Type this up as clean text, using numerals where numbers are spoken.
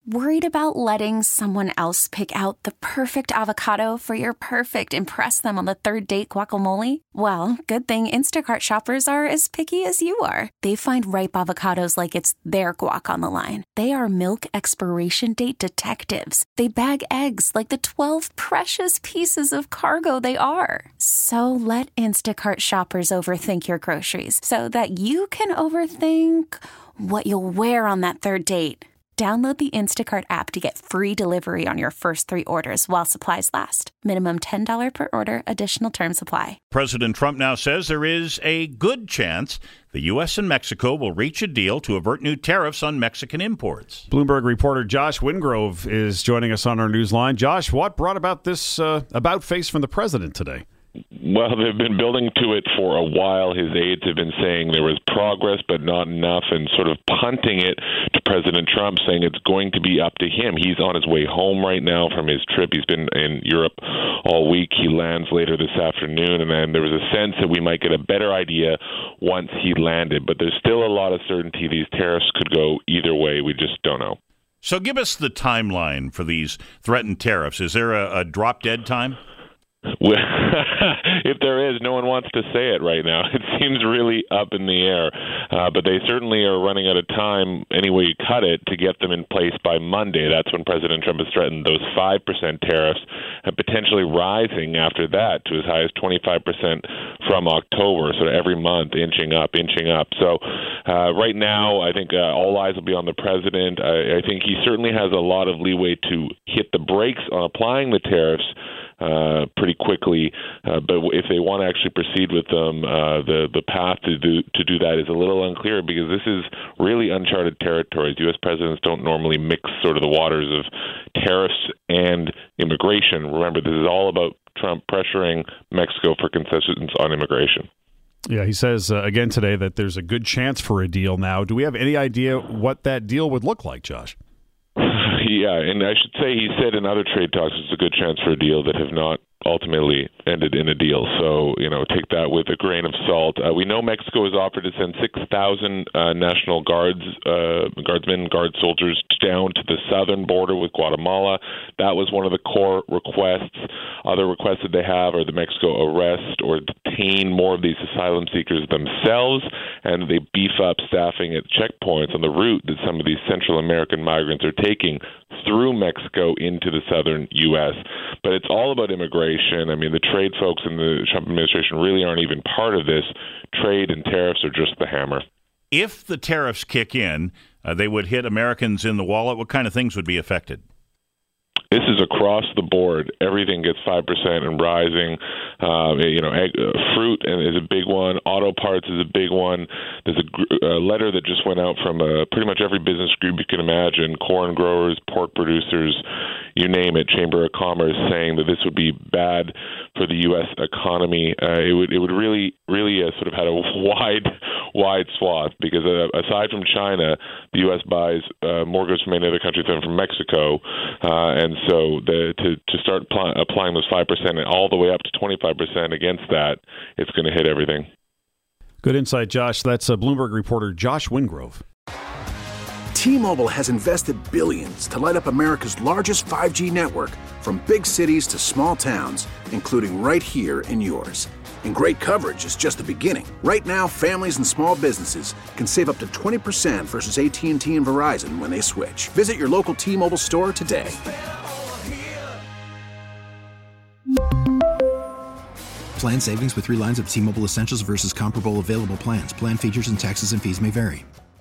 Worried about letting someone else pick out the perfect avocado for your perfect impress them on the third date guacamole? Well, good thing Instacart shoppers are as picky as you are. They find ripe avocados like it's their guac on the line. They are milk expiration date detectives. They bag eggs like the 12 precious pieces of cargo they are. So let Instacart shoppers overthink your groceries so that you can overthink what you'll wear on that third date. Download the Instacart app to get free delivery on your first 3 orders while supplies last. Minimum $10 per order. Additional terms apply. President Trump now says there is a good chance the U.S. and Mexico will reach a deal to avert new tariffs on Mexican imports. Bloomberg reporter Josh Wingrove is joining us on our news line. Josh, what brought about this about-face from the president today? Well, they've been building to it for a while. His aides have been saying there was progress, but not enough, and sort of punting it to President Trump, saying it's going to be up to him. He's on his way home right now from his trip. He's been in Europe all week. He lands later this afternoon, and then there was a sense that we might get a better idea once he landed. But there's still a lot of certainty. These tariffs could go either way. We just don't know. So give us the timeline for these threatened tariffs. Is there a drop-dead time? Well, if there is, no one wants to say it right now. It seems really up in the air, but they certainly are running out of time, any way you cut it, to get them in place by Monday. That's when President Trump has threatened those 5% tariffs, and potentially rising after that to as high as 25% from October, so every month, inching up. So right now, I think all eyes will be on the president. I think he certainly has a lot of leeway to hit the brakes on applying the tariffs pretty quickly, but if they want to actually proceed with them, the path to do that is a little unclear, because this is really uncharted territories. U.S. presidents don't normally mix sort of the waters of tariffs and immigration. Remember, this is all about Trump pressuring Mexico for concessions on immigration. Yeah, he says again today that there's a good chance for a deal now. Do we have any idea what that deal would look like, Josh? Yeah, and I should say he said in other trade talks there's a good chance for a deal that have not ultimately ended in a deal. So, take that with a grain of salt. We know Mexico has offered to send 6,000 National Guardsmen, guard soldiers down to the southern border with Guatemala. That was one of the core requests. Other requests that they have are that Mexico arrest or detain more of these asylum seekers themselves, and they beef up staffing at checkpoints on the route that some of these Central American migrants are taking through Mexico into the southern U.S. But it's all about immigration. I mean, the trade folks in the Trump administration really aren't even part of this. Trade and tariffs are just the hammer. If the tariffs kick in, they would hit Americans in the wallet. What kind of things would be affected? This is across the board. Everything gets 5% and rising. Fruit is a big one. Auto parts is a big one. There's a letter that just went out from pretty much every business group you can imagine: corn growers, pork producers, you name it, Chamber of Commerce, saying that this would be bad for the U.S. economy. It would really sort of had a wide swath, because aside from China, the U.S. buys more goods from any other country than from Mexico, and so to start applying those 5% and all the way up to 25% against that, it's going to hit everything. Good insight, Josh. That's Bloomberg reporter Josh Wingrove. T-Mobile has invested billions to light up America's largest 5G network, from big cities to small towns, including right here in yours. And great coverage is just the beginning. Right now, families and small businesses can save up to 20% versus AT&T and Verizon when they switch. Visit your local T-Mobile store today. Plan savings with 3 lines of T-Mobile Essentials versus comparable available plans. Plan features and taxes and fees may vary.